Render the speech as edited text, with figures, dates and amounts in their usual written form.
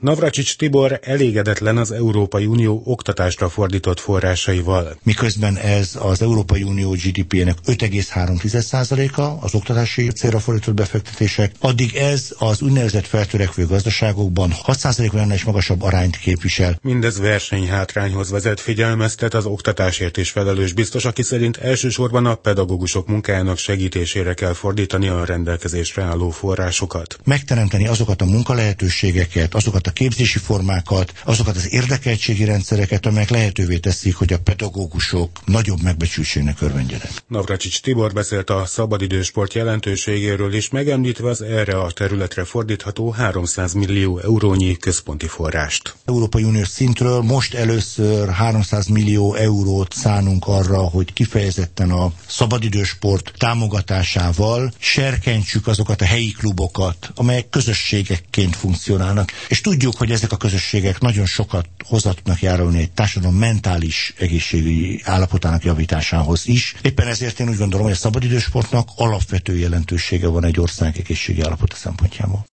Navracsics Tibor elégedetlen az Európai Unió oktatásra fordított forrásaival. Miközben ez az Európai Unió GDP-nek 5,3%-a az oktatási célra fordított befektetések, addig ez az úgynevezett feltörekvő gazdaságokban 6%-nál is magasabb arányt képvisel. Mindez versenyhátrányhoz vezet, figyelmeztet az oktatásért is felelős biztos, aki szerint elsősorban a pedagógusok munkájának segítésére kell fordítani a rendelkezésre álló forrásokat. Megteremteni azokat a munkalehetőségeket, azokat a képzési formákat, azokat az érdekeltségi rendszereket, amelyek lehetővé teszik, hogy a pedagógusok nagyobb megbecsültségnek örvendjenek. Navracsics Tibor beszélt a szabadidősport jelentőségéről is, megemlítve az erre a területre fordítható 300 millió eurónyi központi forrást. Európai Uniós szintről most először 300 millió eurót szánunk arra, hogy kifejezetten a szabadidősport támogatásával serkentsük azokat a helyi klubokat, amelyek közösségekként funkcionálnak. És tudjuk, hogy ezek a közösségek nagyon sokat hozzá tudnak járulni egy társadalom mentális egészségügyi állapotának javításához is. Éppen ezért én úgy gondolom, hogy a szabadidősportnak alapvető jelentősége van egy ország egészségi állapota szempontjából.